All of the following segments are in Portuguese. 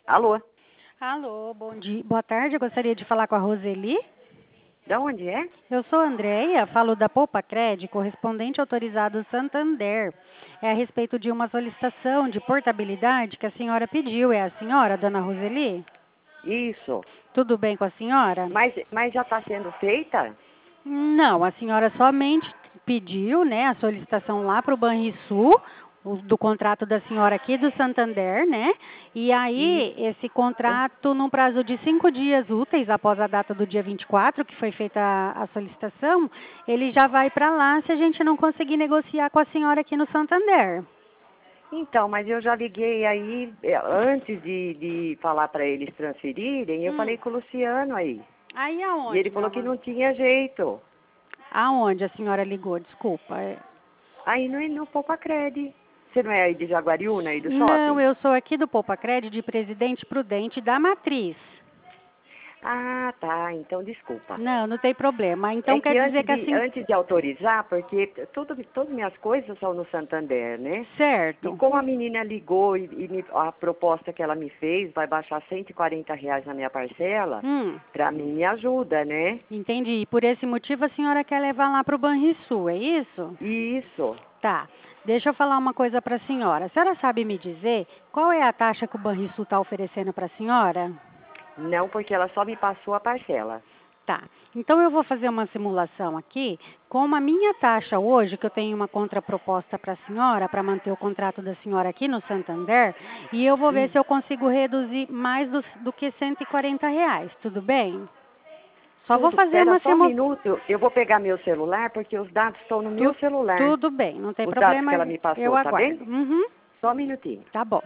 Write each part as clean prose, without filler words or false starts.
Alô? Alô, bom dia. Boa tarde, eu gostaria de falar com a Roseli. Da onde é? Eu sou a Andréia, falo da Poupa Cred, correspondente autorizado Santander. É a respeito de uma solicitação de portabilidade que a senhora pediu. É a senhora, dona Roseli? Isso. Tudo bem com a senhora? Mas já está sendo feita? Não, a senhora somente pediu, né, a solicitação lá para o Banrisul, do contrato da senhora aqui do Santander, né? E aí, Isso. esse contrato, num prazo de 5 dias úteis, após a data do dia 24, que foi feita a solicitação, ele já vai para lá se a gente não conseguir negociar com a senhora aqui no Santander. Então, mas eu já liguei aí, antes de falar para eles transferirem, eu falei com o Luciano aí. Aí E ele aonde, meu falou que amor? não tinha jeito. Aonde a senhora ligou? Desculpa. Aí no Poupa Cred. Você não é aí de Jaguariúna, aí do Não, shopping? eu sou aqui do Poupa Cred, de Presidente Prudente da Matriz. Ah, tá. Então, desculpa. Não, não tem problema. É Então quer que dizer que assim... antes de autorizar, porque todas minhas coisas são no Santander, né? E Certo. como a menina ligou a proposta que ela me fez vai baixar R$ 140 na minha parcela, para mim me ajuda, né? Entendi. E por esse motivo a senhora quer levar lá para o Banrisul, é isso? Isso. Tá. Deixa eu falar uma coisa para a senhora. A senhora sabe me dizer qual é a taxa que o Banrisul está oferecendo para a senhora? Não, porque ela só me passou a parcela. Tá. Então eu vou fazer uma simulação aqui com a minha taxa hoje, que eu tenho uma contraproposta para a senhora, para manter o contrato da senhora aqui no Santander, e eu vou ver se eu consigo reduzir mais do que R$ 140, tudo bem? Só vou Tudo. fazer Espera uma só um simulação. minuto, eu vou pegar meu celular, porque os dados estão no meu celular. Tudo bem, não tem Os dados que problema, ela me eu passou, tá bem? aguardo. Uhum, Só um minutinho. tá bom.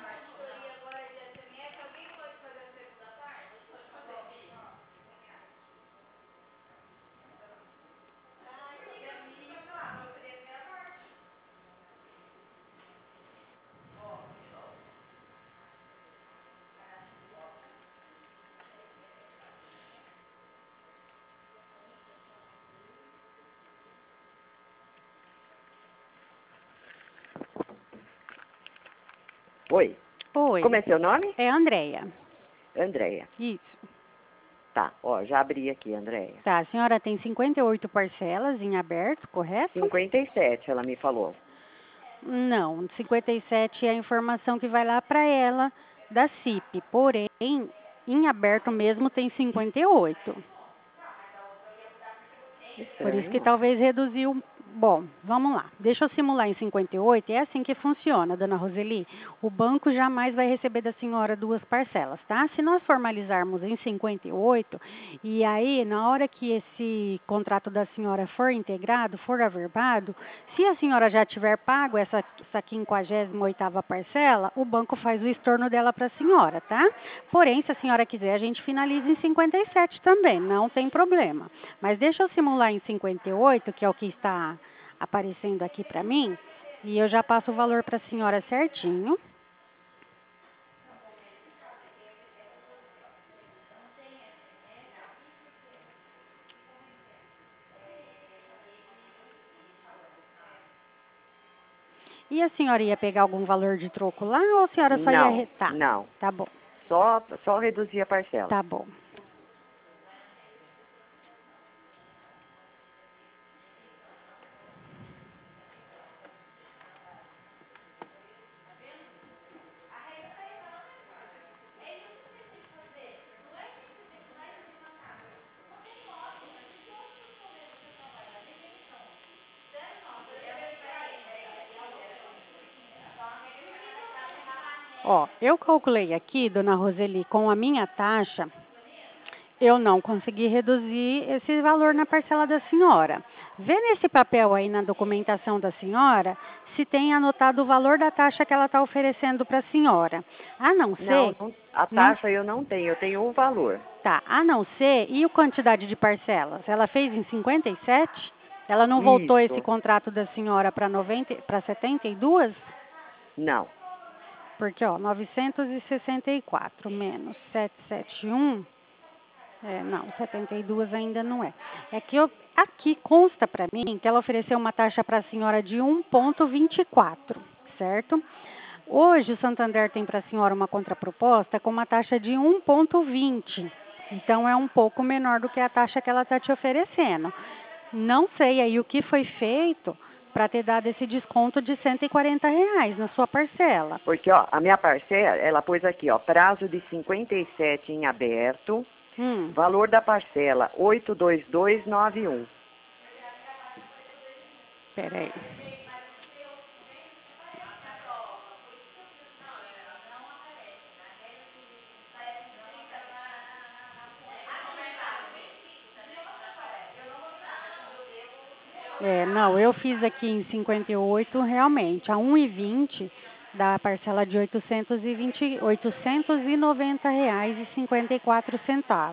Oi. Oi, Como é seu nome? é a Andréia. Andréia. Isso. Tá, ó, já abri aqui, Andréia. Tá, a senhora tem 58 parcelas em aberto, correto? 57, ela me falou. Não, 57 é a informação que vai lá para ela da CIP. Porém, em aberto mesmo tem 58. Por isso que Estranho. talvez reduziu. Bom, vamos lá. Deixa eu simular em 58. É assim que funciona, dona Roseli. O banco jamais vai receber da senhora duas parcelas, tá? Se nós formalizarmos em 58, e aí, na hora que esse contrato da senhora for integrado, for averbado, se a senhora já tiver pago essa 58ª parcela, o banco faz o estorno dela para a senhora, tá? Porém, se a senhora quiser, a gente finaliza em 57 também, não tem problema. Mas deixa eu simular em 58, que é o que está aparecendo aqui para mim, e eu já passo o valor para a senhora certinho. E a senhora ia pegar algum valor de troco lá ou a senhora só ia... Não, Tá, não. tá bom, Só reduzir a parcela. tá bom. Ó, eu calculei aqui, dona Roseli, com a minha taxa, eu não consegui reduzir esse valor na parcela da senhora. Vê nesse papel aí na documentação da senhora se tem anotado o valor da taxa que ela está oferecendo para a senhora. A não ser, A não, taxa eu não tenho, eu tenho o valor. tá, a não ser, e a quantidade de parcelas? Ela fez em 57? Ela não voltou esse Isso. contrato da senhora para 72? Não. Porque, ó, 964 menos 771... não, 72 ainda não é. É que aqui consta para mim que ela ofereceu uma taxa para a senhora de 1,24, certo? Hoje o Santander tem para a senhora uma contraproposta com uma taxa de 1,20. Então é um pouco menor do que a taxa que ela está te oferecendo. Não sei aí o que foi feito para ter dado esse desconto de R$ 140 na sua parcela. Porque, ó, a minha parcela, ela pôs aqui, ó, prazo de 57 em aberto, valor da parcela 82291. Peraí. Não, eu fiz aqui em 58 realmente, a 1,20 da parcela de R$ 890,54.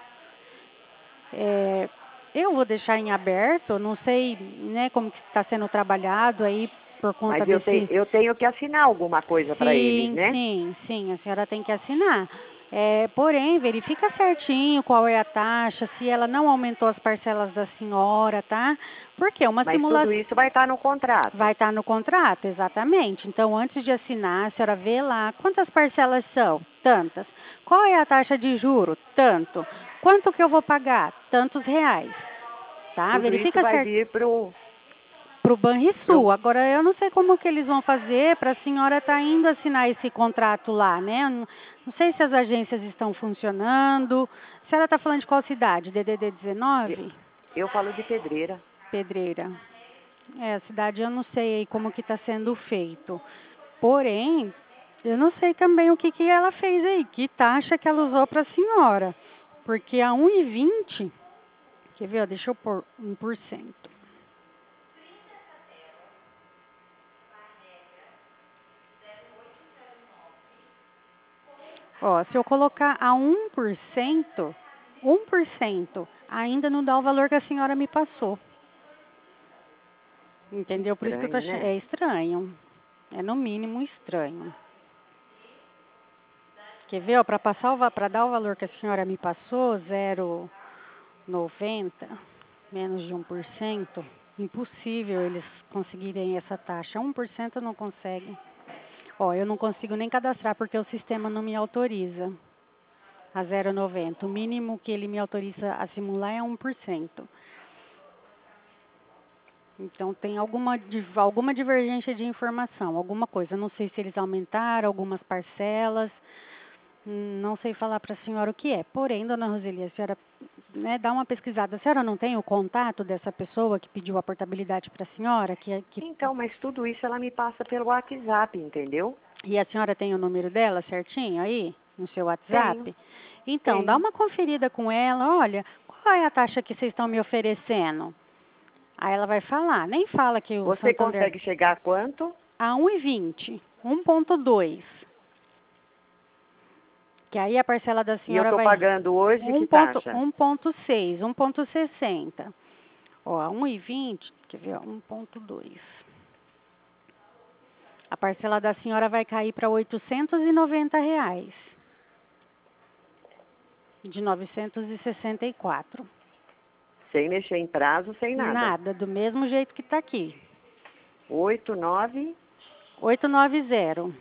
Eu vou deixar em aberto, não sei, né, como que está sendo trabalhado aí por conta desse... eu tenho que assinar alguma coisa para eles, né? Sim, a senhora tem que assinar. Porém, verifica certinho qual é a taxa, se ela não aumentou as parcelas da senhora, tá? Porque uma simulação... Tudo isso vai estar no contrato. Vai estar no contrato, exatamente. Então, antes de assinar, a senhora vê lá quantas parcelas são? Tantas. Qual é a taxa de juro? Tanto. Quanto que eu vou pagar? Tantos reais. Tá? Tudo Verifica isso vai certinho. vir pro Banrisul. Agora, eu não sei como que eles vão fazer para a senhora estar indo assinar esse contrato lá, né? Não sei se as agências estão funcionando. A senhora está falando de qual cidade? DDD 19? Eu falo de Pedreira. Pedreira. A cidade eu não sei aí como que está sendo feito. Porém, eu não sei também o que ela fez aí, que taxa que ela usou para a senhora. Porque a 1,20, quer ver, ó, deixa eu pôr 1%. Ó, se eu colocar a 1%, 1% ainda não dá o valor que a senhora me passou. Entendeu? Por isso que eu tô achando, Né? é estranho. É no mínimo estranho. Quer ver, ó, para dar o valor que a senhora me passou, 0,90, menos de 1%, impossível eles conseguirem essa taxa. 1% não consegue. Ó, eu não consigo nem cadastrar porque o sistema não me autoriza a 0,90. O mínimo que ele me autoriza a simular é 1%. Então, tem alguma divergência de informação, alguma coisa. Não sei se eles aumentaram algumas parcelas. Não sei falar para a senhora o que é. Porém, dona Roseli, a senhora, né, dá uma pesquisada. A senhora não tem o contato dessa pessoa que pediu a portabilidade para a senhora? Então, mas tudo isso ela me passa pelo WhatsApp, entendeu? E a senhora tem o número dela certinho aí, no seu WhatsApp? Tenho. Então, dá uma conferida com ela. Olha, qual é a taxa que vocês estão me oferecendo? Aí ela vai falar. Nem fala que o Você Santander... consegue chegar a quanto? A 1,20. 1,2. Que aí a parcela da senhora vai... E eu estou pagando hoje que taxa? 1,6, 1,60. Ó, a 1,20, quer ver, ó, 1,2. A parcela da senhora vai cair para R$ 890. De 964. Sem mexer em prazo, sem nada. Nada, do mesmo jeito que está aqui. 890.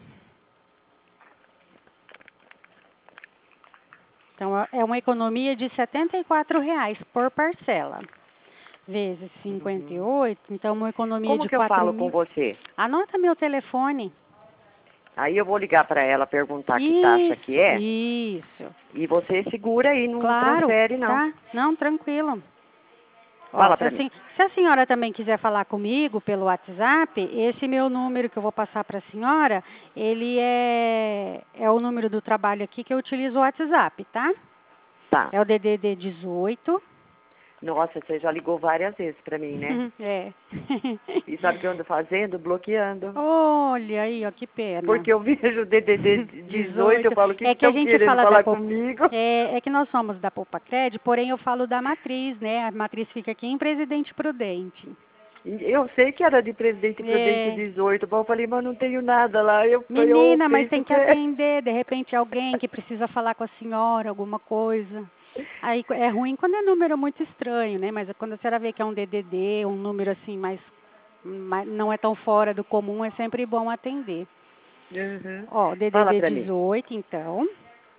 Então, é uma economia de R$ 74 por parcela. Vezes 58, então uma economia Como de que eu 4 falo mil. com você? Anota meu telefone. Aí eu vou ligar para ela perguntar que taxa que é. Isso. E você segura aí, não Claro, transfere não. Tá? Não, tranquilo. Fala para mim. Se a senhora também quiser falar comigo pelo WhatsApp, esse meu número que eu vou passar para a senhora, ele é o número do trabalho aqui que eu utilizo o WhatsApp, tá? Tá. É o DDD 18. Nossa, você já ligou várias vezes para mim, né? É. E sabe o que eu ando fazendo? Bloqueando. Olha aí, ó, que pena. Porque eu vejo o DDD 18, eu falo que estão querendo falar comigo. É que nós somos da Poupacred, porém eu falo da matriz, né? A matriz fica aqui em Presidente Prudente. Eu sei que era de Presidente Prudente 18, mas eu falei, mas não tenho nada lá. Menina, mas tem que atender, de repente alguém que precisa falar com a senhora, alguma coisa. Aí é ruim quando é número muito estranho, né? Mas quando a senhora vê que é um DDD, um número assim mais não é tão fora do comum, é sempre bom atender. Ó, DDD 18, então.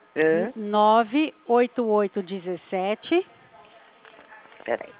98817. Peraí.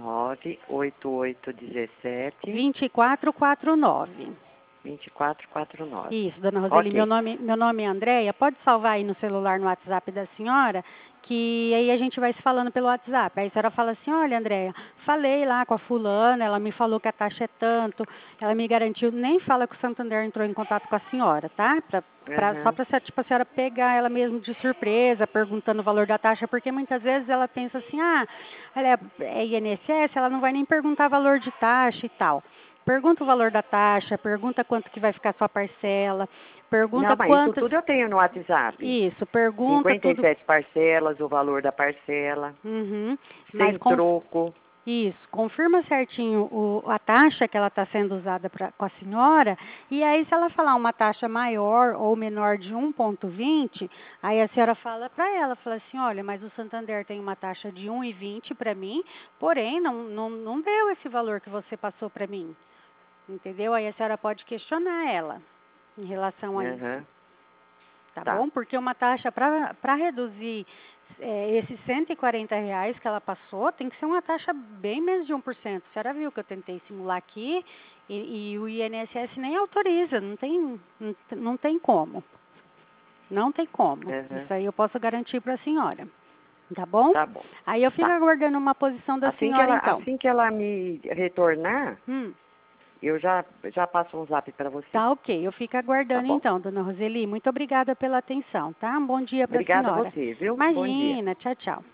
98817. 2449. 2449. Isso, dona Roseli, Okay. meu nome é Andréia. Pode salvar aí no celular, no WhatsApp da senhora, que aí a gente vai se falando pelo WhatsApp. Aí a senhora fala assim, olha, Andréia, falei lá com a fulana, ela me falou que a taxa é tanto, ela me garantiu, nem fala que o Santander entrou em contato com a senhora, tá? Só para tipo, a senhora pegar ela mesmo de surpresa, perguntando o valor da taxa, porque muitas vezes ela pensa assim, ela é INSS, ela não vai nem perguntar valor de taxa e tal. Pergunta o valor da taxa, pergunta quanto que vai ficar a sua parcela, pergunta não, mas quantas... isso tudo eu tenho no WhatsApp. Isso, pergunta 57 tudo... parcelas, o valor da parcela, sem troco. Isso, confirma certinho a taxa que ela está sendo usada com a senhora, e aí se ela falar uma taxa maior ou menor de 1,20, aí a senhora fala para ela, fala assim, olha, mas o Santander tem uma taxa de 1,20 para mim, porém não deu esse valor que você passou para mim. Entendeu? Aí a senhora pode questionar ela em relação a isso. Tá bom? Porque uma taxa para reduzir esses R$ 140 que ela passou, tem que ser uma taxa bem menos de 1%. A senhora viu que eu tentei simular aqui e o INSS nem autoriza, não tem como. Não tem como. Isso aí eu posso garantir para a senhora. Tá bom? Tá bom. Aí eu fico aguardando uma posição da senhora, então. Assim que ela me retornar... Eu já passo um zap para você. Tá, ok. Eu fico aguardando então, dona Roseli. Muito obrigada pela atenção, tá? Um bom dia para a senhora. Obrigada a você, viu? Imagina. Bom dia. Tchau, tchau.